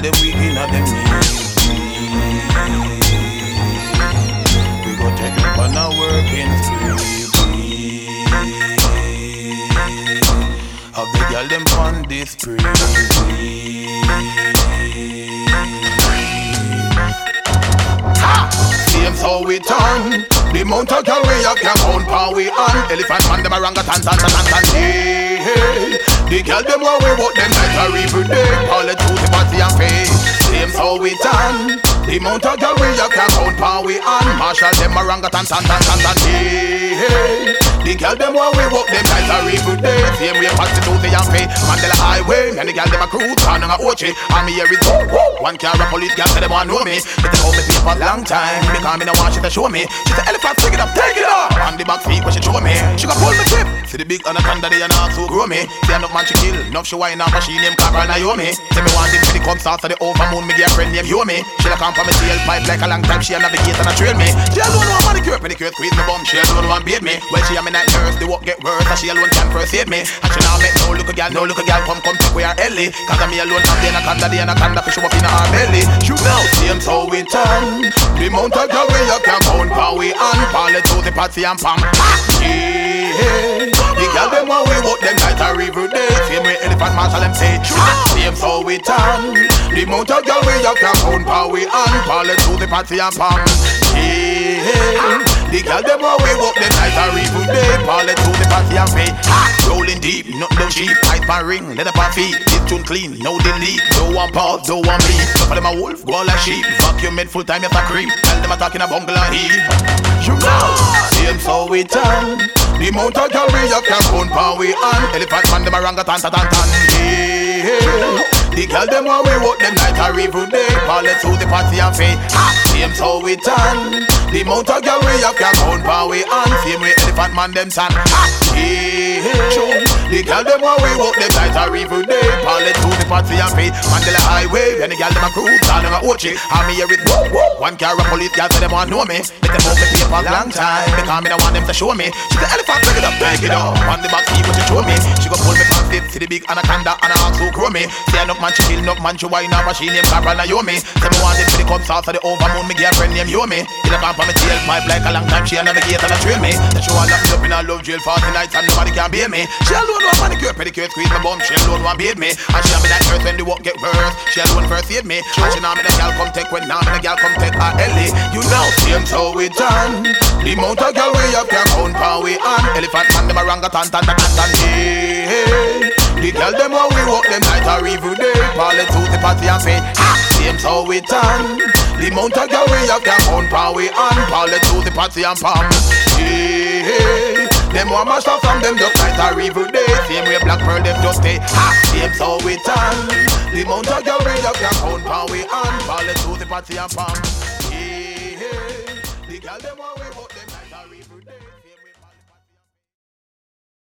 them weak in them knees. We go take them on a working spree. Have the girl them on this spree. Same so we turn. The mount of girl we have can count power we on. Elephant man them a rangatatan tan tan tan tan. Hey, the girl them want we walk them night or every day. All the truth the party and pay. Same so we turn. The mount of girl we have can count power we on. Marshall them a rangatatan tan tan tan tan. Hey, the girl them want we walk them night or every day. Same way party truth they and pay. Mandela Highway and the girl them a crew turn on a Ochi. And me here is one car a police girl say them want know me. They take out me paper long time because me no want she to show me. She say elephant take it up, take it up. On the back feet when she show me. She gon' pull me tip. See the big anaconda they and all so grow me. See enough man she kill, enough she wine up and she name Carol Naomi. Say me want it when it comes out of the overmoon. Me get a friend named Yomi. She like come for me tail pipe like a long time. She a navigate and a trail me. She alone want manicure, pedicure, squeeze me bum. She alone want beat me. Well she a me night nurse, the work get worse. And she alone can first aid me. And she now make no look a gal, no look a gal. Come take we are Ellie. Cause I'm me alone have the anaconda fish up in her belly. You know, same so we turn. The mount of girl we up can count power we on. Parle to the party and pam. Yeah. The girl them want we walk them night or every day. Same way elephant marshal them say. Same so we turn. The mount of girl we up can count power we on. Parle to the party and pam. Yeah. The girl them want we walk them night or every day. Parle to the party and pay. Rolling deep, nothing no cheap. Pipe and ring, let up our feet. This tune clean, no delete. Don't want pause, don't want bleed. Some of them a wolf, go all like sheep. Vacuum made full time, you a creep. Tell them attacking a bungle and heat. You know, same so we turn. The mount of girl we up can count power we on. Elephant man them a rangatatan tan tan tan. Yeah. The girl them want we walk them night or every day. Parle to the party and pay. Same so we turn. The mount of girl we up can count power we on. Same way elephant man them stand. Yeah. The girl them want we walk them night or every day. Parle to the party and pay. Mandela Highway and the girl them a crew turn on a Ochi. And me here with one car a police girl say them want know me. Let them out the paper long time because me don't want them to show me. She the elephant take it up, take it up. On the back seat when she show me. She go pull me past it, see the big anaconda and a axe who grow me. Say enough man she kill, enough man she wine up and she name Carol Naomi. Say me want it for the cups out of the overmoon. Me get a friend named Yomi. He look up on me tail pipe like a long time. She a navigate and a trail me. That she want lock me up in a love jail 40 nights and nobody can beat me. She alone want manicure, pedicure, squeeze my bum. She alone want beat me. And she a me that earth when the work get worse. She alone first aid me. And she now me the gal come take when now me the gal come take her Ellie. You know, same so we turn. The mount of girl we up can count power we on. Elephant man them a rangatatan tan tan tan. Yeah. The girl them want we walk them night or every day. Parle to the party and pay. Same so we turn. The mount of girl we up can count power we on. Parle to the party and pam. Yeah. Them want mash up from them just night or every day. Same way Black Pearl them just stay. Same so we turn. The mount of girl we up can count power we on. Parle to the party and pam. Yeah. The girl them want we walk them